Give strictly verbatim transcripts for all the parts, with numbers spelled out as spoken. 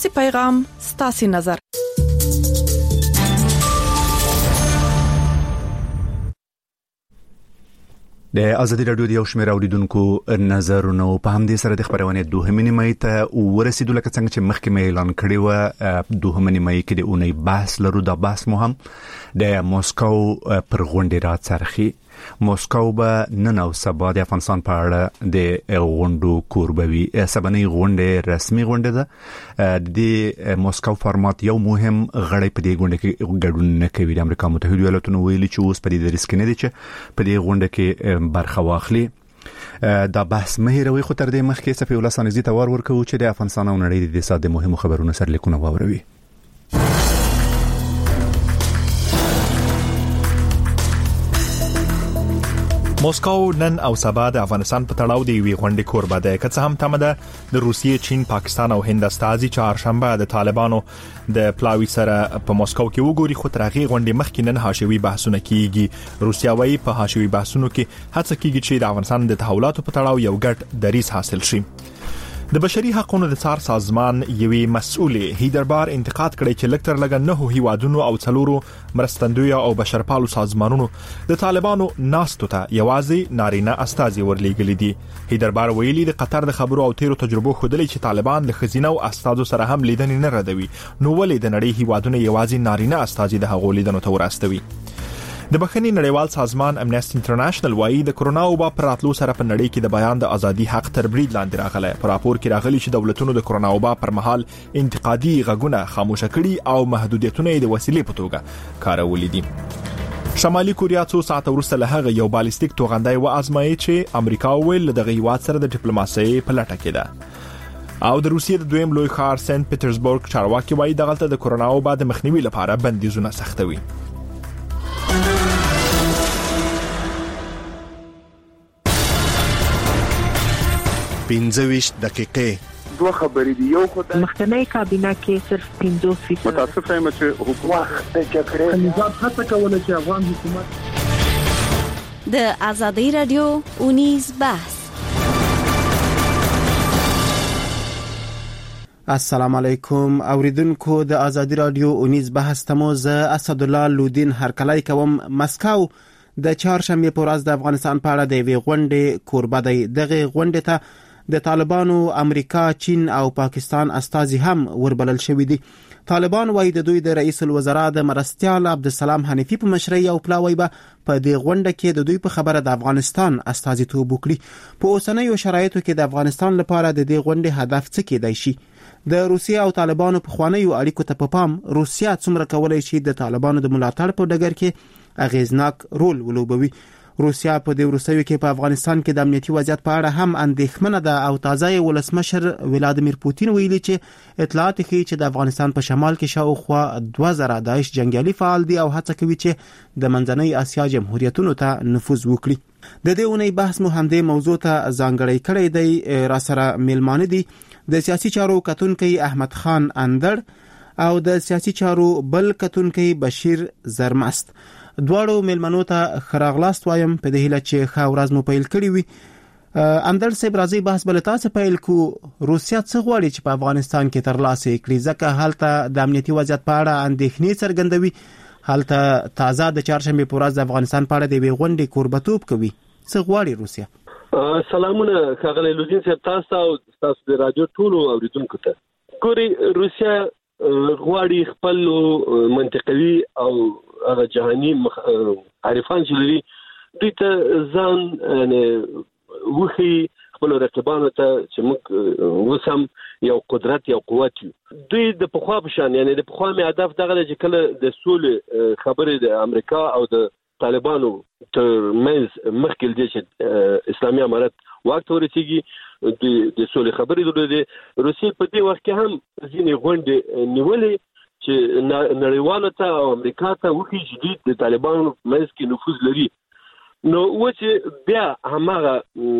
سی پیغام ستاسي نظر. د ازادي رادیو د یو شمېر اوریدونکو نظرونو په همدې سره د خبرونه دوهمې نیمه ته ورسېدو، لکه څنګه چې مخکې مې اعلان کړی و. دوهمې نیمه کې د اونۍ بحث لرو. دا بحث مو هم د موسکو پر غونډې راڅرخي. موسکو به نن او سبا د افغانستان په اړه د غونډو کوربوي. سبنۍ غونډه رسمي غونډه ده. د موسکو فارمات یو مهم غړی په دې غونډه کې ګډون نه کوي. د امریکا متحده ایالاتونو ویلي چې اوس په دې دریس کې نه دي چې په دې غونډه کې برخه واخلي. دا بحث مهیروي، خو تر دې مخکې صفي الله سانزي ته ور ورکو چې د افغانستان او نړۍ د ساده مهمو خبرونو سره لیکونه واوروي. موسکو نن او سبا د افغانستان په تړاو دی وی غونډې کوربه ده. که څه هم تمه ده د روسیې، چین، پاکستان او هند استازي چهارشنبه د طالبانو د پلاوی سره په موسکو کې وګوري، خو تر هغه غونډې مخکې نن حاشوي بحثونه کیږي. روسیا وايي په حاشوي بحثونو کې هڅه کیږي چې د افغانستان د تحولاتو په تړاو یو ګډ دریځ حاصل شي. د بشري حقوقو د څار سازمان یوې مسؤلې هیدربار انتقاد کړی چې لکتر لګا نه هیوادونو او څلورو مرستندوی او بشرپالو سازمانونو د طالبانو ناستو ته یوازې نارینه استازي ورلېږلي دي. هیدربار ویلي د قطر د خبرو او تیرو تجربو ښودلې چې طالبان له خزینه او استازو سره هم لیدنې نه ردوي، نو ولې د نړۍ هیوادونو یوازې نارینه استازي د هغو لیدنو ته ورستوي. د بخښنې نړیوال سازمان امنیسټي انټرنیشنل وایي د کرونا وبا پر راتلو سره په نړۍ کې د بیان د ازادي حق تر برید لاندې راغلی. په راپور کې راغلي چې دولتونو د کرونا وبا پر مهال انتقادي غږونه خاموشه کړي او محدودیتونه یې د وسیلې په توګه کارولي دي. شمالي کوریا څو ساعت وروسته له هغه یو بالستیک توغندی وازمایي چې امریکا ویل دغه هیواد سره د ډیپلوماسۍ په لټه کې ده. او د روسیې د دویم لوی ښار سنت پیټرزبورګ چارواکي وایي دغلته د کرونا وبا د مخنیوي لپاره بندیزونه سختوي. پنځه دقیقې دوه خبرې دي. یو خو د مخکنی کابینه کې صرف پنځه فیصد متاسف یم چې حکومت د جګړې نظام هڅه کوله چې افغان حکومت د ازادي رادیو اونیز بحث. السلام علیکم اوریدونکو د ازادي رادیو اونیز بحث تمو ز اسد الله لودین هرکلای کوم. مسکو د چهارشنبه په ورځ د افغانستان په اړه د وی غونډې کوربه دی. دغه غونډې ته د طالبانو، امریکا، چین او پاکستان استازي هم وربلل شوی دي. طالبان وايي د دوی د رئیس الوزرا د مرستیال عبدالسلام حنیفی په مشرۍ او پلاوی به په دې غونډه کې د دوی په خبره د افغانستان استازیتوب وکړي. په اوسنیو شرایطو کې د افغانستان لپاره د دې غونډې هدف څه کېدای شي؟ د روسیې او طالبانو په خوانیو اړیکو ته په پام روسیا څومره کولای شي د طالبانو د ملاتړ په ډګر کې اغیزناک رول ولوبوي؟ روسیا په دې وروستیو کې په افغانستان کې د امنیتي وضعیت په اړه هم اندېښمنه ده او تازه ولسمشر ولادیمیر پوتین ویلي چې اطلاعات ښیي چې د افغانستان په شمال کې شاوخوا دوه زره داعش جنگیالي فعال دي او هڅه کوي چې د منځنۍ اسیا جمهوریتونو ته نفوذ وکړي. د دې اونۍ بحث مو همدې موضوع ته ځانګړی کړی دی. را سره میلمانه دي د سیاسي چارو کتونکي احمد خان اندړ او د سیاسي چارو بل کتونکي بشیر زرمست. دواړو میلمنو ته خراغلاست وایم په دې هیله چې ښه ورځ مو پیل کړی وي. اندړ صاحب راځي بحث بل تاسو پیل کو. روسیا څه غواړي چې په افغانستان کې ترلاسه کړي؟ ځکه حالت د امنیتي وضعیت په اړه اندېښنې څرګندوي. حالت تازه د چهارشنبه په ورځ د افغانستان په اړه د وی غونډې کوربتوب کوي. څه غواړي روسیا؟ سلامونه ښاغلی لودین صاحب، تاسو او تاسو د رادیو ټولو اوریدونکو ته. ګوري روسیا غواړي خپل منطقوي او هغه جهاني عارفان چې لري دوی ته ځان وخی خپل رقیبانو ته چې موږ وسم یو قدرت یو قوت یو. دوی د پخوا په شان یعنی د پخوا می هدف دغه چې کله د سولې خبرې د امریکا او د طالبانو تر منځ مخکې دي چې اسلامي امارت وخت ورسیږي د سولې خبرې درلودې. روسیې په دې وخت کې هم ځینې غونډې نیولې چې نړیوالو ته او امریکا ته وخی چې د طالبانو منځ کې نفوذ لري. نو و چې بیا هماغه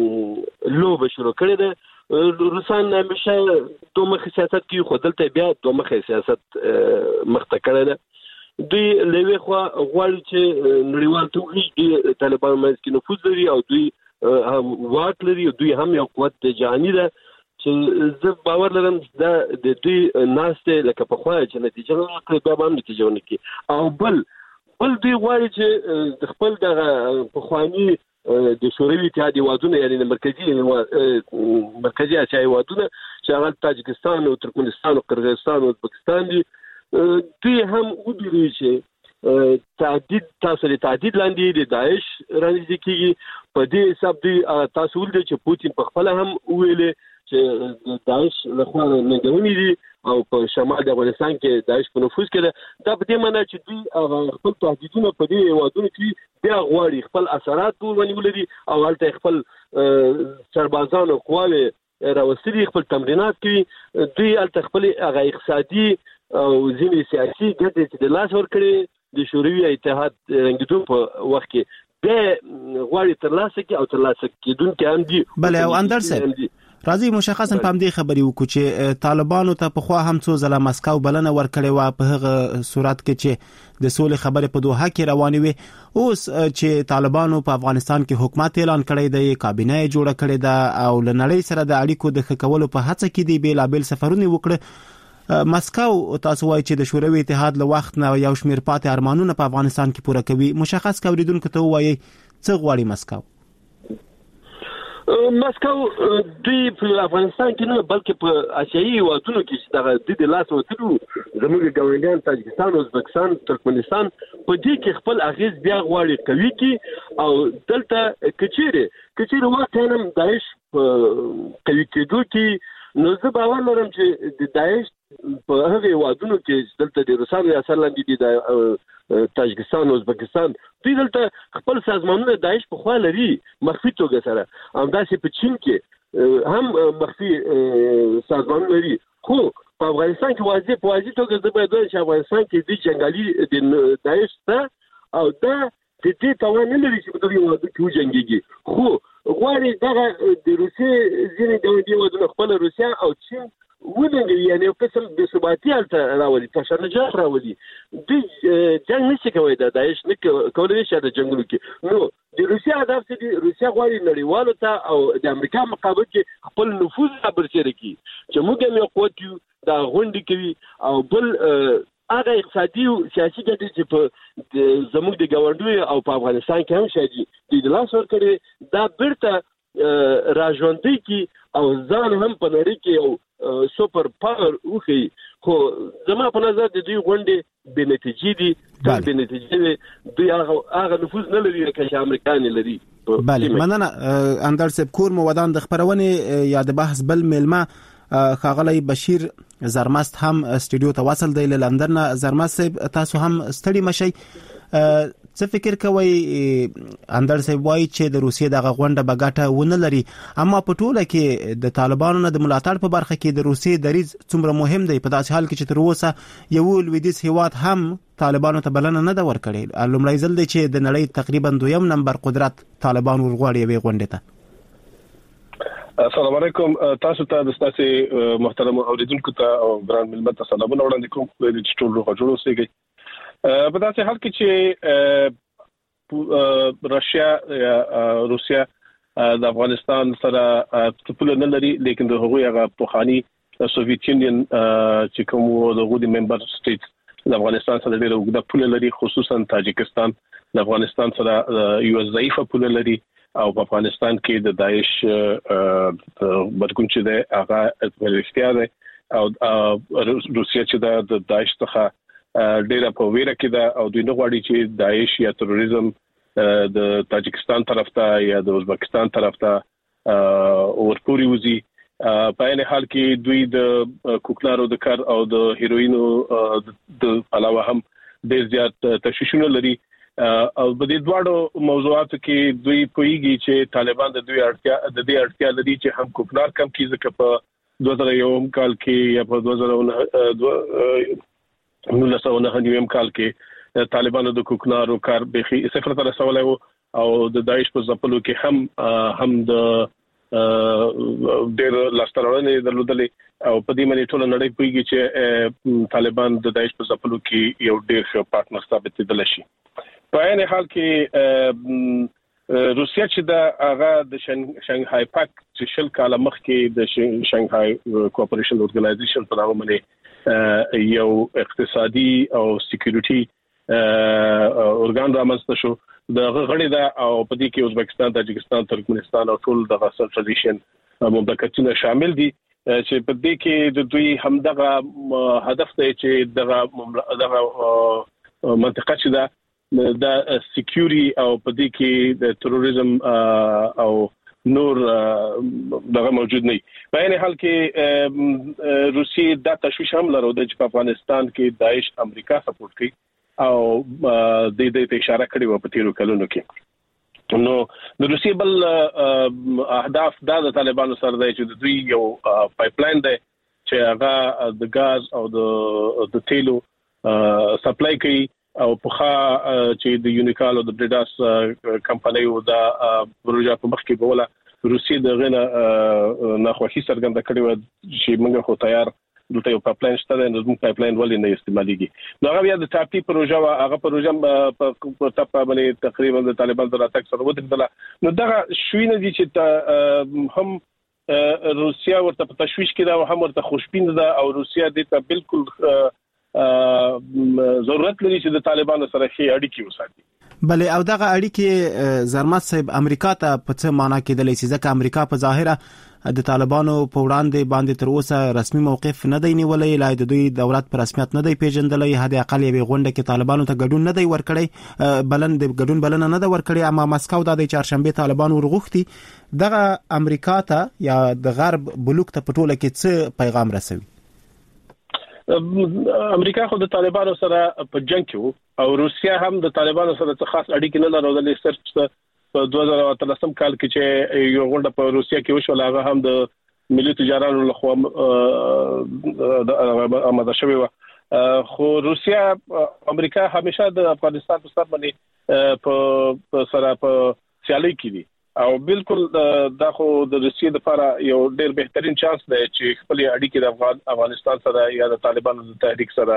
لوبه شروع کړې ده. روسان همیشه دوه مخې سیاست کوي، خو دلته بیا دوه مخې سیاست مخته کړی ده. دوی له یوې خوا غواړي چې نړیوال ته وخی طالبانو منځ کې نفوذ لري او دوی هم واک لري. دوی هم یو قوت جهاني ده چې زه باور لرم دا د دوی ناشته لکه په خوا چې نتیجه ورکړي بیا هم نتیجه ونکړي. او بل بل دوی غواړي چې د خپل د پخوانی د شوروي اتحاد هیوادونه یعنی د مرکزی مرکزی اسیا هیوادونه چې هغه تاجکستان او ترکمنستان او قرغیزستان او ازبکستان دي دوی هم وګوري چې تعدید تاسو د تعدید لاندې د داعش رانځي کیږي. په دې حساب دی تاسو ولدي چې پوتین په خپل هم ویلې چې داعش له خوا ننګونې دي او په شمال د افغانستان کې داعش په نفوذ کې دا په دې معنی چې دوی خپل تهدیدونه په دې هیوادونو کې بیا غواړي خپل اثرات ونیول دي او هلته خپل سربازان او قواوي راوستي خپل تمرینات کوي. دوی هلته خپل هغه اقتصادي او ځینې سیاسي ګټې چې د لاس ورکړي د شوروي اتحاد رنګیدو په وخت کې به غواړي ترلاسه کړي او ترلاسه کېدونکي هم دي. بله او اندر صاحب راځي مشخصا په دې خبرې وکړو چې طالبانو ته په خوا هم څو ځله مسکو بلنه ورکړې و په هغه صورت کې چې د سولې خبرې په دوحه کې روانې وي. اوس چې طالبانو په افغانستان کې حکومت اعلان کړی دی کابینه یې جوړه کړې ده او له نړۍ سره د اړیکو د ښه کولو په هڅه کې دی بیلابیل سفرونه وکړه. مسکو تاسو وایي چې د شوروي اتحاد له وخت نه یو شمېر پاتې ارمانونه په افغانستان کې پوره کوي. مشخص اوریدونکو ته وایي څه غواړي مسکو؟ مسکو دوی په افغانستان کې نه بلکې په آسیایي هیوادونو کې چې دغه د لاس وتلو زموږ ګاونډیان تاجکستان ازبکستان ترکمنستان په دې کې خپل اغیز بیا غواړي کوي کې او دلته کچيره کچيره واقعا هم داعش کوي کېدو کې نو زه باور لرم چې د داعش په هغه هیوادونو کې دلته د روسانو اثر لاندې دي د تاجکستان او ازبکستان دوی دلته خپل سازمانونه داعش په خوا لري مخفي توګه سره هم داسې په چین کې هم مخفي سازمان لري. خو په افغانستان کې واضح په واضح توګه د باید چې افغانستان کې د جنگالي د داعش ته او دا د دې توان نه لري چې په دغه وخت کې وجنګيږي. خو غواړي دغه د روسي ځینې دولتي ودونه خپل روسیا او چین ودانګي یعنی په قسم د ثباتي الته راولي تشنجات راولي د جنگ نشي کوي د داعش نه کولای شي د جنگونو کې. نو د روسیا هدف چې روسیا غواړي نړیوالو ته او د امریکا مقابل کې خپل نفوذ برسېره کړي چې موږ هم یو قوت یو دا غونډې کوي او بل هغه اقتصادي او سیاسي ګټې چې په زموږ د ګاونډیو او په افغانستان کې هم شادي د لاس ورکړي دا بیرته راژوندي کی او ځان هم په نړۍ کې یو سوپر پاور وخی. خو زما په نظر د دوی غونډې بې نتیجې دي تل بې نتیجې دوی هغه هغه نفوذ نه لري لکه چې امریکایان لري. بله مننه اندر صاحب کور مو ودان د خبرونې یا د بحث بل ملما خاغلی بشیر زرمست هم استودیو ته وصل دی له لندن. زرمست صاحب تاسو هم ستړي مشئ څه فکر کوي؟ اندر صاحب وایي چې د روسیې دغه غونډه به ګټه ونه لري اما په ټوله کې د طالبانو نه د ملاتړ په برخه کې د روسیې دریځ څومره مهم دی په داسې حال کې چې تر اوسه یو لویدیځ هیواد هم طالبانو ته بلنه نه ده ورکړې. لومړی ځل دی چې د نړۍ تقریبا دویم نمبر قدرت طالبان ورغواړي یوې غونډې ته. السلام علیکم تاسو ته د تاسو محترم اوریدونکو ته او ګران ملت ته سلامونه وړاندې کوم چې ټول روغ جوړ اوسئ. په داسې حال کې چې راشیا یا روسیا د افغانستان سره تپل نه لري لیکن د هغوی هغه پوخانی سوویت یونین چې کوم د غوډي ممبر سټیټ د افغانستان سره ډېر وګړه پوله لري خصوصا تاجکستان د افغانستان سره یو ضعیفه پوله لري او په افغانستان کې د داعش بدګون چې د هغه ورشتیا ده او روسیا چې د داعش څخه ډیره په ویره کې ده او دوی نه غواړي چې داعش یا تروریزم د تاجکستان طرف ته یا د ازبکستان طرف ته ورپوري وزي. په این حال کې دوی د کوکنارو د کار او د هیروینو د علاوه هم ډیر زیات تشویشونه لري او په دې دواړو موضوعاتو کې دوی پوهیږي چې طالبان د دوی اړتیا د دې اړتیا لري چې هم کوکنار کم کیږي ځکه په دوه زره یو کال کې یا په دوه زره نو لسو نه نیم کال کې طالبانو د کوکنارو کار به صفر ته رسولای او د داعش په ځپلو کې هم هم د ډېر لاسترونه درلودلې او په دې باندې ټول نړۍ پوهیږي چې طالبان د داعش په ځپلو کې یو ډېر ښه پارټنر ثابت دي شي. په عین حال کې روسیا چې د هغه د شانګهای پاک چې شل کاله مخکې د شانګهای کوآپریشن اورګنایزیشن په نامه باندې یو اقتصادي او سکیورټي اورګان رامنځته شو د غړي دا او په دې کې ازبکستان، تاجکستان، ترکمنستان او ټول د سنټرل ایشین مملکتونه شامل دي چې په دې کې د دوی همدغه هدف دی چې دغه دغه منطقه چې دا د سکیورټي او په دې کې د تروریزم او نور دغه موجود نه په هر حال کې روسیه د تشویش هم لرو د افغانستان کې داعش امریکا سپورټ کوي او د دې ته اشاره کړې و په تیرو کلونو کې نو د روسیه بل اهداف د طالبانو سره دی چې دوی یو پایپ لاین دی چې هغه د غاز او د د تیلو سپلای کوي او په خا چې د یونیکال او د بریډاس کمپنیو د پروژه په مخ کې بوله روسیه د غنه ناخوښي څرګنده کړې و چې موږ خو تیار دلته یو پایپ لاین شته د نظم پایپ لاین ولې نه استعماليږي نو هغه بیا د ټاپي پروژه او هغه پروژه په تپا باندې تقریبا د طالبان د راتګ سره ودرېدله نو دغه شوینه دي چې هم روسیا ورته په تشویش کې دا او هم ورته خوشبین ده او روسیا دې ته بالکل ضرورت لري چې د طالبانو سره ښه اړیکې وساتي بله او دغه اړیکې زرمت صاحب امریکا ته په څه معنا کېدلی چې ځکه امریکا په ظاهره د طالبانو په وړاندې باندې تر اوسه رسمي موقف نه دی نیولی لا د دوی دولت په رسمیت نه دی پیژندلی هدا اقل یوې غونډه کې طالبانو ته ګډون نه دی ورکړی بلن د ګډون بلنه نه ده ورکړی اما مسکو د چهارشنبه طالبانو ورغوښتي دغه امریکا ته یا د غرب بلوک ته په ټوله کې څه پیغام رسوي امریکا خو د طالبانو سره په جنگ کې او روسیا هم د طالبانو سره څه خاص اړیکې نه لرلې صرف په دوه زره اتلسم کال کې چې یو غونډه په روسیا کې وشول هغه هم د ملي تجارانو لخوا آماده شوی و خو روسیا امریکا همیشه د افغانستان په سر باندې په سره په سیالي کې دي او بالکل دا خو د روسیې لپاره یو ډېر بهترین چانس دی چې خپل اړیکې د افغان افغانستان سره یا د طالبانو د تحریک سره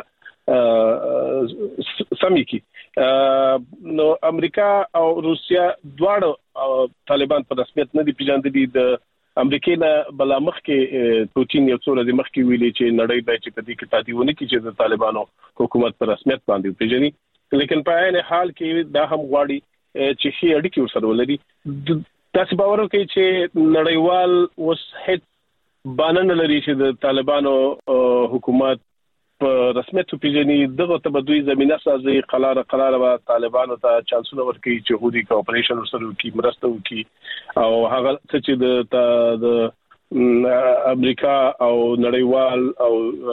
سمې کی نو امریکا او روسیا دواړه طالبان په رسمیت نه دي پیژندلي د امریکای نه بل مخ کې پوتین یو څو ورځې مخکې ویلي چې نړۍ به چې په دې کې تادیونه کې چې د طالبانو حکومت په رسمیت باندې پیژني لیکن په عین حال کې دا هم غواړي چې شي اړیکې ورسره ولري تاسو باور وکړئ چې نړیوال اوس هیڅ بانن لري چې د طالبانو حکومت په رسمیت پیژني دغه ته دوی زمينه سازي قرار قرار و طالبانو ته چانسونه ورکړي چې هودي کوآپریشن سره وکړي مرسته وکړي او هغه چې د امریکا او نړیوال او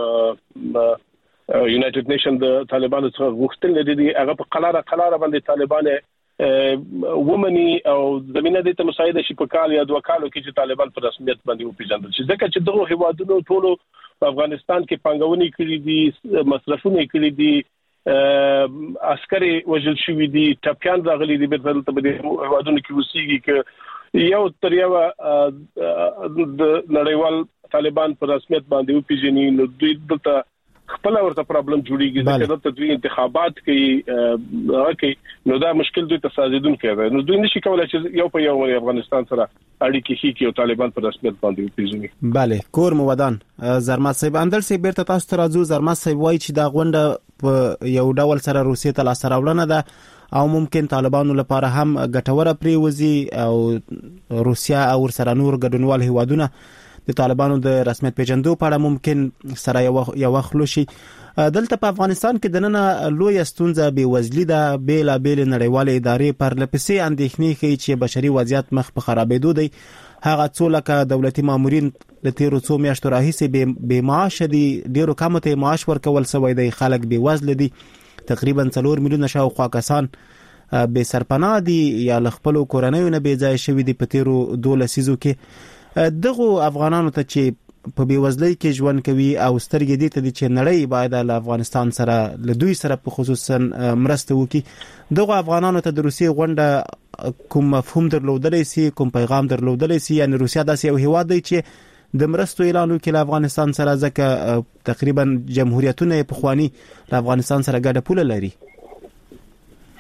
یونایټډ نیشن د طالبانو څخه غوښتل دي هغه په قرار قرار باندې طالبان ومني او زمينه د ته مساعده شي په کال یا دوه کالو کې چې طالبان په رسمیت باندې وپیژندل شي ځکه چې دغه هیوادونو ټولو په افغانستان کې پنګونې کړې دي مصرفونه کړې دي عسکري وژل شوی دي ټاپیان راغلي دي په دې هیوادونو کې وسیږي چې یو تر یو د نړیوال طالبان په رسمیت باندې وپیژني نو دوی دلته خپل ورته پرابلم جوړیږي ځکه د دوی انتخابات کوي راکې نو دا مشکل دوی ته سازیدون کوي نو دوی نشي کولای چې یو په یو افغانستان سره اړیکې هي کې او طالبان په رسمیت باندې وپیژني bale کور مو ودان زرمت صاحب اندر سی بیرته تاسو ته راځو زرمت صاحب وایي چې دا غونډه په یو ډول سره روسیې ته لاس راوړنه ده او ممکن طالبانو لپاره هم ګټوره پریوزي او روسیا او سره نور ګډونوال هیوادونه د طالبانو د رسمیت پیژندو په اړه ممکن سره یو یو خلو شي دلته په افغانستان کې د نن لوی استونزه به وزلی ده بیل بیل نړیوال ادارې پر لپسې اندېښنې کوي چې بشري وضعیت مخ په خرابېدو دی هغه څو لکه دولتي مامورین د تیرو څو میاشتو راهیسې به معاش دي ډیرو کمو ته معاش ورکول شوی دی خلک به وزل دي تقریبا څلور میلیونه شاوخوا کسان به سرپناه دي یا خپل کورنۍ نه به ځای شوی دي په تیرو دوه لسیزو کې دغه افغانانو ته چې په بیوزلۍ کې ژوند کوي او سترګې دي ته چې نړۍ باید له افغانستان سره له دوی سره په خصوصا مرسته وکړي دغه افغانانو ته د روسیې غونډه کوم مفهوم درلودلی سي کوم پیغام درلودلی سي یعنی روسیا داسې یو هیواد دی چې د مرستو اعلان وکړي له افغانستان سره ځکه تقریبا جمهوریتونه په خواني له افغانستان سره ګډه پوله لري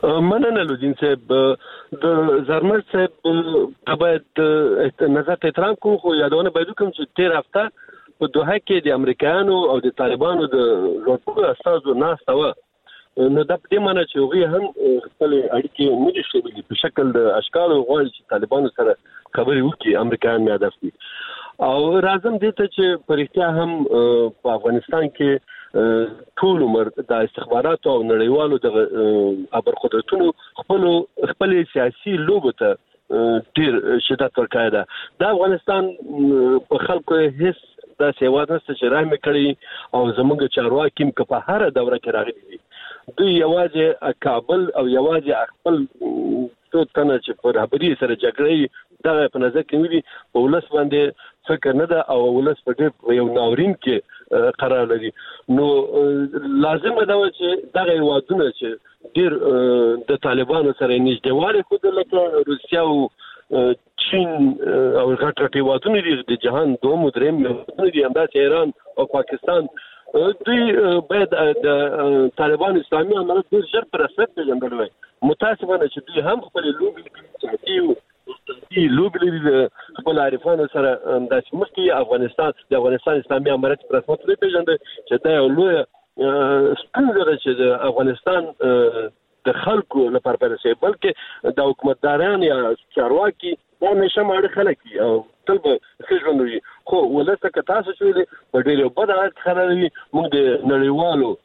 مننه لودین صاحب د زرمر صاحب باید نظر ته احترام کوم خو یادونه باید کوم چې تیر هفته په دوحه کې د امریکایانو او د طالبانو د لوړپوړو استازو ناسته وه نو دا په دې معنی چې هغوی هم خپل اړیکې نه دي ښودلې په شکل د اشکالو غواړي چې طالبانو سره خبرې وکړي امریکایان مې هدف دي او راځم دې ته چې په رښتیا هم په افغانستان کې ټول عمر د استخباراتو او نړیوالو د ابرقدرتونو خپل خپل سیاسي لوبو ته ډیر شدت ورکړی ده د افغانستان په خلکو هیڅ دا سیوا نشته چې رحم کړي او زموږ چارواکي هم په هر دوره کې راغلي دي دوی یوازې کابل او یوازې خپل څو تنه چې په رهبري سره جګړې دا په نظر کې وي په ولس باندې فکر نه ده او ولس په ډېر یو ناورین کې قرار لري نو لازم ده چې دغه وادونه چې ډېر د طالبانو سره نږدېوالی خو لکه روسیا او چین او غټ غټ هیوادونه دي د جهان دوم او دریم هیوادونه دي همداسې ایران او پاکستان دوی باید د طالبان اسلامي امارت ډېر ژر په رسمیت پېژندلی وای متاسفانه چې دوی هم خپلې لوبې سیاسي او اقتصادي لوبې لري د خپل عارفانو سره همداسې مخکې افغانستان د افغانستان اسلامي امارت په رسمیت نه پېژنده چې دا یو لویه ستونزه ده چې د افغانستان د خلکو لپاره پیدا بلکې د حکومتداران یا چارواکي دا نشه ماړه خلک او تل به ښه ژوند وي خو ولسته که تاسو چې په ډېر بد حالت کې خرابوي موږ د نړیوالو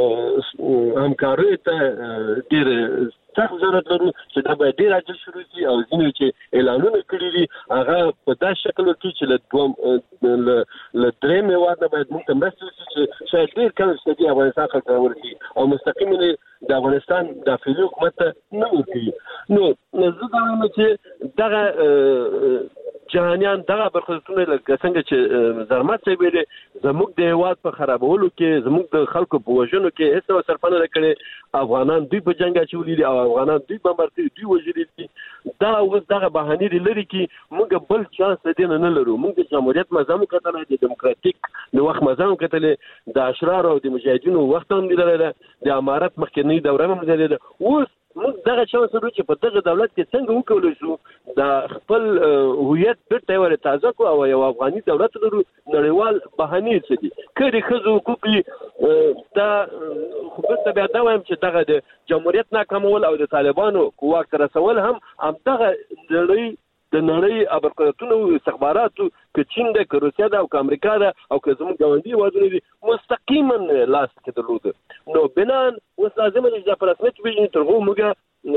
همکاریو ته ډېر سخت ضرورت لرو چې دا باید ډېر عاجل شروع شي او ځینې چې اعلانونه کړي دي هغه په داسې شکل وکړي چې له دوم له درېیم هېواد نه باید موږ ته مرسته وشي چې شاید ډېر کم شدي افغانستان خلک ته ورسي او مستقیم د افغانستان داخلي حکومت ته نه ورکوي نو زه دا وایم چې دغه جهانیان دغه برخوردونه لکه څنګه چې زرمت صاحب ویلي زموږ د هېواد په خرابولو کې زموږ د خلکو په وژنو کې هېڅ ډول صرفه نه ده کړې افغانان دوی په جنګ اچولي دي او افغانان دوی بمبار کړي دوی وژلي دي دا اوس دغه بهانې دي لري کې موږ بل چانس د دې نه نه لرو موږ د جمهوریت مزه هم کتلی د ډیموکراتیک د وخت مزه هم کتلی د اشرارو او د مجاهدینو وخت هم لیدلی ده د امارت مخکینۍ دوره هم لیدلې ده اوس موږ دغه چانس لرو چې په دغه دولت کې څنګه وکولی شو د خپل هویت بېرته یې ورې تازه کړو او یو افغاني دولت لرو نړیوال بهانې څه دي که د ښځو حقوق وي دا خو بېرته بیا دا وایم چې دغه د جمهوریت ناکامول او د طالبانو واک ته رسول هم همدغه نړۍ د نړۍ ابرقدرتونو استخباراتو که چین ده که روسیه ده او که امریکا ده او که زموږ ګاونډي هېوادونه دي مستقیما لاس کې درلوده نو بنان اوس لازمه ده چې دا په رسمیت وپېژني تر هغو موږ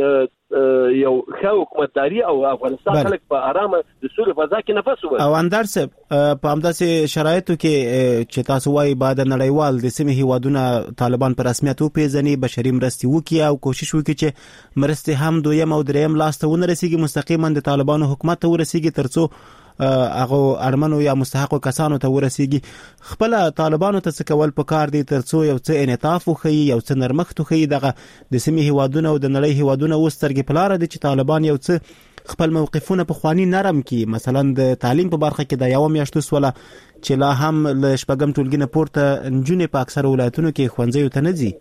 یو ښه حکومتداري او افغانستان خلک په ارامه د سولې فضا کې نفس وباسي او اندر صاحب په همداسې شرایطو کې چې تاسو وایي باید نړیوال د سیمې هیوادونه طالبان په رسمیت وپېژني بشري مرستې وکړي او کوشش وکړي چې مرستې هم دویم او دریم لاس ته ونه رسېږي مستقیما د طالبانو حکومت ته ورسېږي تر څو هغه اړمنو یا مستحقو کسانو ته ورسېږي خپل طالبانو ته څه کول پکار دي تر څو یو څه انعطاف وښیي یو څه نرمښت وښیي دغه د سیمې هیوادونه او د نړۍ هیوادونه اوس سترګې په لاره دي چې طالبان یو څه خپل موقفونه پخواني نرم کړي مثلا د تعلیم په برخه کې د یوه میاشت وسوله چې لا هم له شپږم ټولګي نه پورته نجونې په اکثره ولایتونو کې ښوونځیو ته نه ځي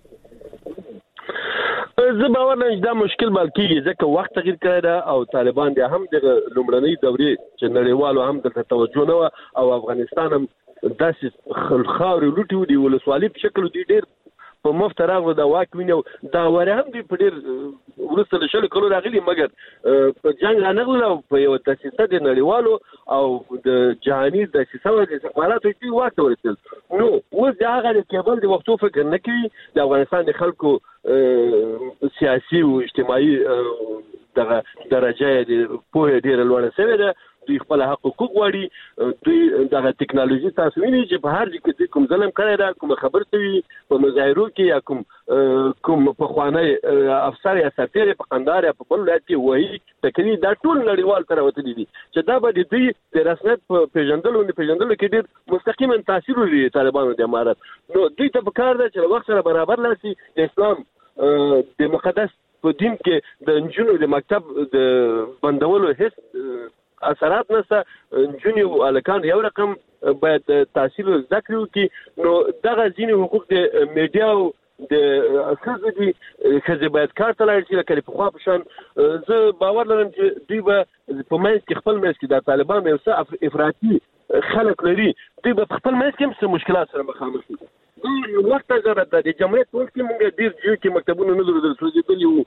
زه باور لرم چې دا مشکل بل کېږي ځکه وخت تغیر کړی ده او طالبان بیا هم دغه لومړنۍ دورې چې نړیوالو هم دلته توجه نه وه او افغانستان هم داسې خاورې لوټې وو د ولسوالۍ په شکل دوی ډېر په مفت راغلو د واک ویني او دا وارې هم دوی په ډېر وروسته له شلو کلو راغلي مګر په جنګ رانغلل او په یوه دسیسه د نړیوالو او د جهاني دسیسه وه د استخباراتو دوی واک ته ورسېدل نو اوس د هغه د کیبل د وختو فکر نه کوي د افغانستان د خلکو سیاسي او اجتماعي دغه درجه د پوهې ډېره لوړه شوې ده دوی خپل حق حقوق غواړي دوی دغه ټکنالوژي تاسو وینئ چې په هر ځای کې کوم ظلم کړی ده کومه خبر ته وي په مظاهرو کې یا کوم کوم پخوانی افسر یا سفیر په قندهار یا په بل ولایت کې وایي تکري دا ټول نړیوال ته راوتلي دي چې دا به د دوی د رسمیت په پېژندلو نه پېژندلو کې ډېر مستقیما تاثیر لري طالبانو د امارت نو دوی ته پکار ده چې له وخت سره برابر لاسي د اسلام د مقدس په دین کې د نجونو د مکتب د بندولو هیڅ اثرات نشته نجونې او هلکان یو رقم باید تحصیل زده کړي وکړي نو دغه ځینې حقوق د میډیا او د خزه دي خزه باید کار ته لاړ شي لکه په خوا په شان زه باور لرم چې دوی به په منځ کې خپل منځ کې د طالبان یو څه افراطي خلک لري دوی به خپل منځ کې هم څه مشکلات سره مخامخ دي وخت ضرورت ده د جمهوریت وخت کې موږ ډیر ډیر کې مکتبونه نه درلودل سوځېدلي وو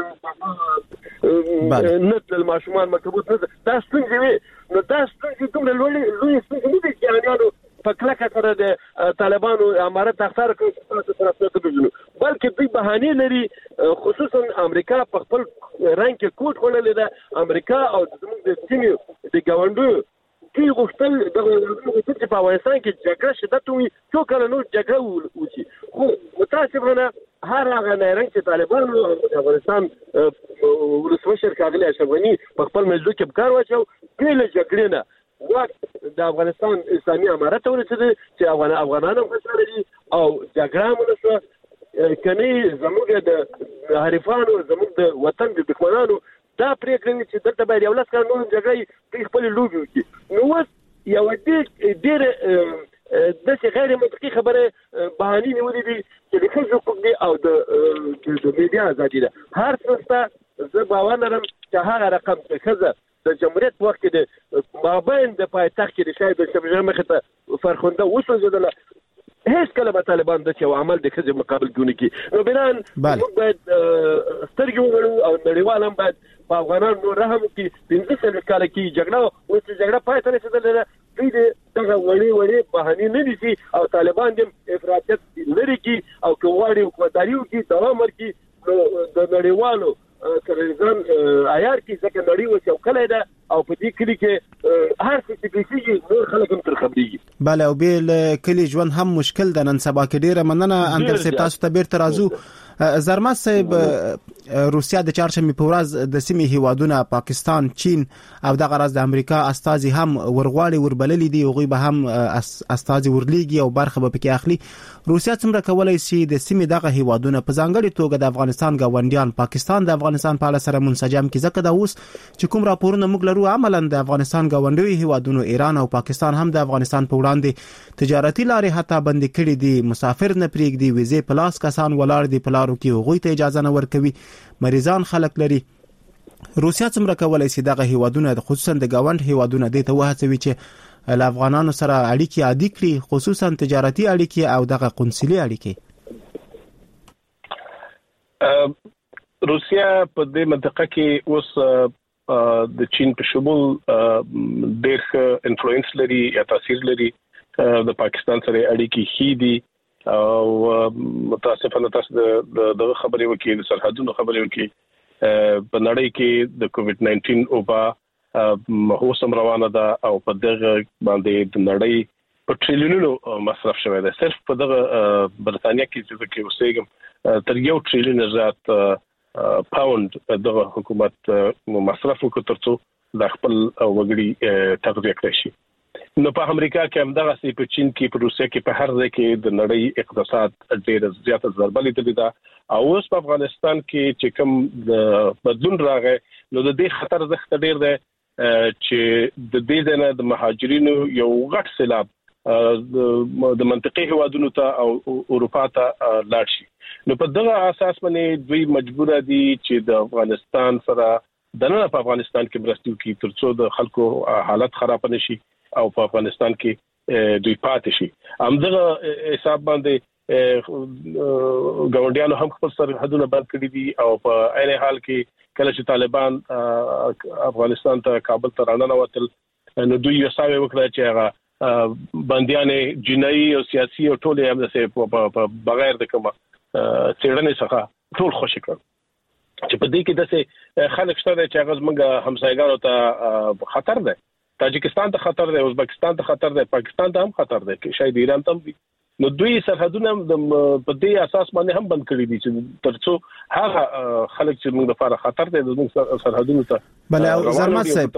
نه د ماشومان مکتبونه دا څنګه وي نو دا څنګه کوم لوی لوی څنګه نه دي چې په کلکه سره د طالبانو امارت تختار کوي چې طرف ته کوي بلکې دوی بهانه لري خصوصا امریکا په خپل رنګ کې کوټ خلل ده امریکا او د سیمې د ګاونډو کې غوښتل د غوښتل په افغانستان کې جګړه شدت وي څو کله نو جګړه وشي خو متاسفانه هر هغه نارنج چې طالبانو د افغانستان ولسمشر کاغلی اشرف غني په خپل مجلس کې کار واچو کله جګړه نه وخت د افغانستان اسلامي امارت ورته چې افغان افغانانو خوشاله دي او جګړه مونږه کني زموږ د حریفانو زموږ د وطن د دښمنانو دا پریکړه چې دلته باید یو لاس کار نو جګړه خپل لوبي وکړي نو یو ډېر ډېر د څه غیر منطقي خبره بهاني نیولې دي چې د خلکو حقوق دي او د د میډیا ازادي ده هر څه زه باور لرم چې هغه رقم څه خزه د جمهوریت وخت کې د مابین د پایتخت کې د شاید د شبجه مخه ته فرخنده وسوځدله هیڅ کله به طالبان د یو عمل د خزه مقابل کوي کې نو بنان موږ باید سترګې وګورو او نړیوال هم باید په افغانانو رحم کې پنځه سل کال کې جګړه او چې جګړه پای ته رسیدله دوی دغه وړي وړي بهانه نه دي او طالبان د افراطیت لري کې او کوواړي حکومتاریو کې دوام ورکړي د نړیوالو ترېزان عیار کې ځکه نړۍ وڅو کله ده او په دې کلی کې هر څه چې کیږي نور خلک هم تر خبريږي bale او بیل کلی ژوند هم مشکل ده نن سبا کې ډیره مننه اندر سي تاسو ته بیرته راځو زرمت صاحب روسیا د چهارشنبه په ورځ د سیمې هیوادونه پاکستان چین او د غرض د امریکا استازي هم ورغواړي وربللي دي او غي به هم استازي ورليږي او برخه به پکې اخلي روسیا څومره کولای شي د سیمې دغه هیوادونه په ځانګړي توګه د افغانستان غونډیان پاکستان د افغانستان په اړه سره منسجم کې ځکه دا اوس چې کوم راپورونه موږ لرو عملاً د افغانستان غونډوي هیوادونو ایران او پاکستان هم د افغانستان په وړاندې تجارتي لارې حتی بند کړي دي مسافر نه پریږدي ویزه پلاس کسان ولاړ دي په لارو کې هغوی ته اجازه نه ورکوي مریضان خلک لري روسیا څومره کولای شي دغه هیوادونه خصوصا د غونډ هیوادونه د ته وهڅوي چې له افغانانو سره اړیکې عادي کړي خصوصا تجارتي اړیکې او دغه قونسلي اړیکې روسیا په دې منطقه کې اوس د چین په شمول ډېر انفلوئنس لري یا تاثیر لري د پاکستان سره اړیکې هېدي او متاسفانه تاسو د دغه خبرې وکړي د سرحدونو خبرې وکړي په نړۍ کې د کووډ ناینټین اوبا هوسم روانه ده او په دغه باندې د نړۍ په ټریلیونونو مصرف شوی دی صرف په دغه برتانیا کې چې کې اوسېږم تر یو ټریلیون زیات پاوند دغه حکومت مصرف وکړ ترڅو د خپل وګړي تغذیه کړي شي نو په امریکا کې هم دغه سی په چین کې په روسیا کې په هر ځای کې د نړۍ اقتصاد ډېر زیاته ضربه لیدلې ده او اوس په افغانستان کې چې کوم د بدلون راغی نو د دې خطر زخت ډېر دی چې د دې نه د مهاجرینو یو غټ سیلاب د منطقي هوادونو ته او اروپا ته لاړ شي نو په دغه اساس باندې دوی مجبور دي چې د افغانستان سره د نه په افغانستان کې برستو کې ترڅو د خلکو حالت خراب نشي او په افغانستان کې دوی پاتې شي همدغه حساب باندې ګاونډیانو هم خپل سرحدونه بند کړي دي او په عین حال کې کله چې طالبان افغانستان ته کابل ته رانه وتل نو دوی یې ساوي وکړه چې هغه بنديانې جنایي او سیاسي او ټول هم د بغیر د کومه څېړنې څخه ټول خوشی کړ چې په دې کې د خلک شته چې هغه موږ همسایګانو ته خطر ده تاجکستان ته خطر ده ازبکستان ته خطر ده پاکستان ته هم خطر ده کې شاید ایران ته هم نو دوی سرحدونه په دې اساس باندې هم بند کړی دي چې ترڅو هغه خلک چې موږ لپاره خطر دي د موږ سرحدونو ته بل او زرمت صاحب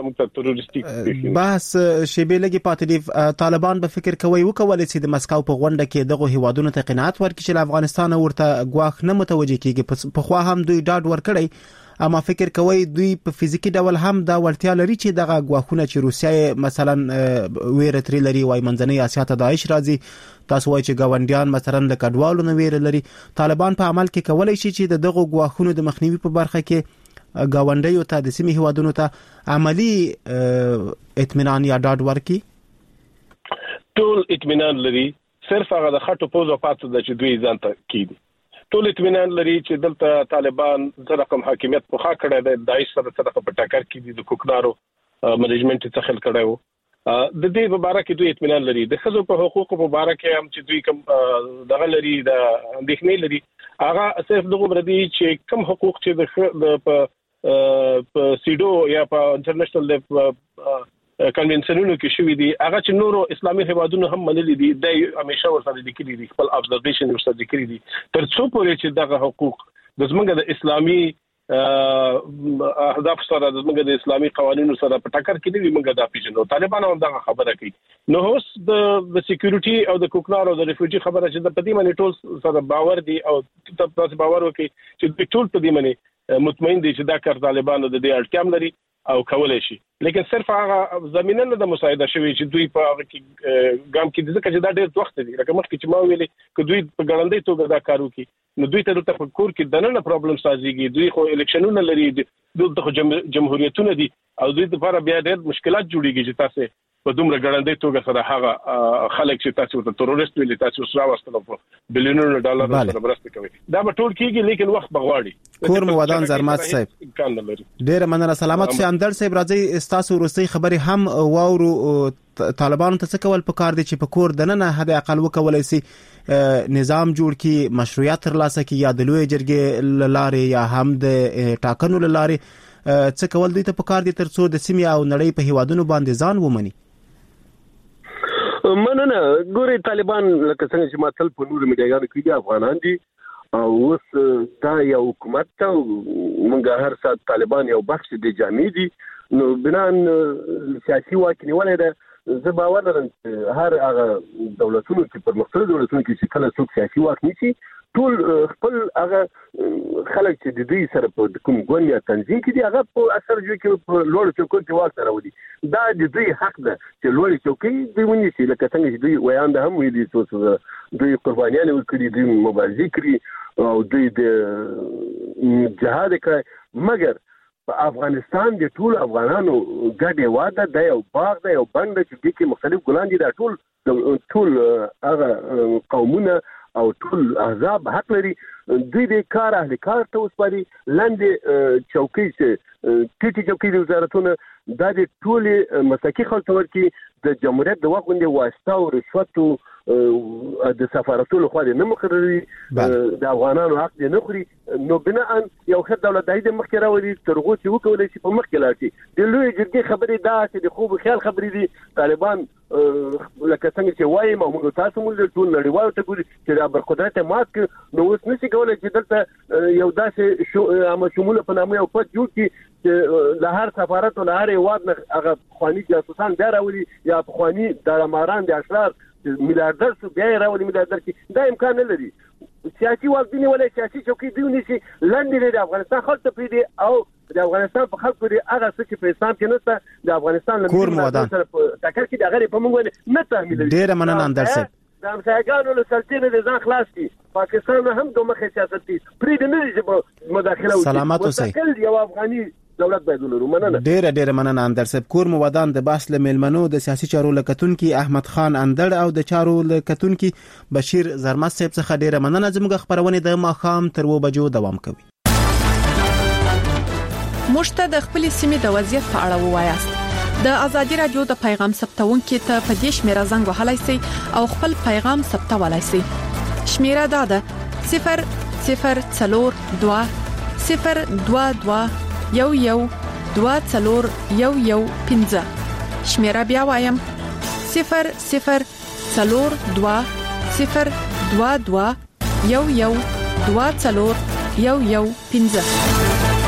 بس شیبه لګي پاتې دي طالبان به فکر کوي وکولای شي د مسکو په غونډه کې دغه هیوادونو ته قناعت ورکړي چې افغانستان ورته غواخ نه متوجي کیږي په خوا هم دوی ډاډ ورکړي اما فکر کوي دوی په فزیکی ډول هم دا ولټیا لري چې دغه غواخونه چې روسیا مثلا ویره تری لري وای منځنۍ اسیا ته داعش راځي تاسو وایي چې گاونډیان مثلا د کډوالو نه ویره لري طالبان په عمل کې کولای شي چې دغه غواخونو د مخنیوي په برخه کې گاونډیو ته د سیمې هیوادونو ته عملی اطمینان یا ډاډ ورکړي ټول اطمینان لري صرف هغه د خټو پوزو پاتې د چې دوی ځان ته کیدي ټول اطمینان لري چې دلته طالبان د رقم حاکمیت په خا کړه د داعش سره سره په ټاکر کې دي د کوکنارو منیجمنت څخه خل کړه د دې په اړه کې دوی اطمینان لري د خزو په حقوقو په اړه کې هم چې دوی کوم دغه لري د اندېښنې لري هغه صرف دغه بردي چې کوم حقوق چې د په سیډو یا په انټرنیشنل کنونسیونونو کې شوې دي هغه چې نورو اسلامي هیوادونو هم منلي دي د همیشه ورسره لیکلي دي خپل ابزرویشن ورسره لیکلي دي تر څو پورې چې دغه حقوق د زمونږ د اسلامي اهداف سره د زمونږ د اسلامي قوانینو سره په ټکر کې دي موږ دا پیژنو طالبان هم دغه خبره کوي نو اوس د د سکیورټي او د کوکنارو او د ریفیوجی خبره چې د پدې باندې ټول سره باور دي او تاسو باور وکړي چې ټول پدې باندې مطمئن دي چې دا کار طالبانو د دې اړتیا لري او کولای شي لیکن صرف هغه زمينه نه د مساعده شوی چې دوی په هغه کې ګام کې ځکه چې دا ډېر وخت دی لکه مخکې چې ما ویلي چې دوی په ګړندۍ توګه دا کار وکړي نو دوی ته د تفکر کې دنه پرابلم سازيږي دوی خو الیکشنونه لري دلته جمهوریتونه دي او دوی لپاره بیا ډېر مشکلات جوړیږي چې تاسو په دومره ګړندۍ توګه سره هغه خلک چې تاسو ته تروریست ویلي تاسو سره واستلو په بلیونونو ډالر سره مرسته کوي دا به ټول کېږي لیکن وخت بغواړي کور مو ودان زرمات صاحب ډېر مننه سلامت سي اندر صاحب راځي تاسو ورسې خبري هم واورو طالبانو ته څه کول پکار دي چې په کور دننه حد اقل وکولای سي نظام جوړ کی مشروعیت ترلاسه کی یا د لوی جرګې لارې یا هم د ټاکنو لارې څه کول دي ته پکار دي ترڅو د سیمې او نړۍ په هیوادونو باندې ځان ومني مننه ګوري طالبان لکه څنګه چې ماتل په نور میډیاګانو کې دي افغانان دي او اوس دا یو حکومت ته موږ هر څه طالبان یو بخش دي جامع دي نو بنان سیاسي واک نیولای ده زه باور لرم چې هر هغه دولتونو چې پر مختلفو دولتونو کې چې کله څوک سیاسي واک نیسي ټول خپل هغه خلک چې د دوی سره په کوم ګوند یا تنظیم کې دي هغه په اثر جو کې په لوړ چوکو کې واک سره ودی دا د دوی حق ده چې لوړ چوکي دوی ونیسي لکه څنګه چې دوی ویان ده هم ویلي چې دوی قربانیان ورکړي دوی مبارزه کړي او دوی د جهاد کوي مګر په افغانستان د ټول افغانانو ګډه واده د یو باغ د یو بند چې د کې مختلف ګلان دي دا ټول ټول هغه قومونه او ټول احزاب حق لري دوی د کار اهل کار ته وسپاري لاندې چوکۍ چې ټیټي چوکۍ د وزارتونو د ټول مساکي خلک ورکی د جمهوریت د وګوندې واسطه او رشوت د سفارتونو خو نه مخرري د افغانانو حق نه خوري نو بنا ان یو خدای دولت د مخکې راوړي ترغو چې وکولای شي په مخکې لاړ د لوی جرګې خبرې دا چې د خوب خیال خبرې دي طالبان لکه څنګه چې وایي موږ تاسو موږ ټول نړیوال ته ګوري چې د برقدرت مات نو اوس نشي کولای چې دلته یو داسې شو اما شموله په نامه یو پټ جوړ کی چې له هر سفارت او له هر هیواد نه هغه خواني جاسوسان بیا راوړي یا خواني دارماران د اشرار میلیارډر سو بیا راوړي میلیارډر کې دا امکان نه لري سیاسي واک دی ولې سیاسي چوکۍ دیونی شي لاندې د افغانستان خلک ته پیډي او د افغانستان په خلکو لري هغه څه چې په اسلام کې نشته د افغانستان لپاره سره ټاکل کې د غریب په موږ نه تحمیل ډیر مننه اندر صاحب د امسایګانو له سلطنت د ځان خلاص کی پاکستان هم دوه مخه سیاست دي پرې نه لري مداخله وکړي سلامات اوسئ یو افغاني دولت باید ولرو مننه ډیر ډیر مننه اندر صاحب کور مو ودان د بحث لملمنو د سیاسي چارو لکتونکو احمد خان اندر او د چارو لکتونکو بشیر زرمت صاحب څخه ډیر مننه زموږ خبرونه د ماخام تر و بجو دوام کوي مشته د خپل سیمې د وضعیت په اړه ووایاست د ازادي رادیو د پیغام ثبتونکو ته په دې شمیره زنګ وهلای شئ او خپل پیغام ثبتولای شئ شمیره دا ده صفر صفر څلور دوه صفر دوه دوه یو یو دوه څلور یو یو پنځه شمیره بیا وایم صفر صفر څلور دوه صفر دوه دوه یو یو دوه څلور یو یو پنځه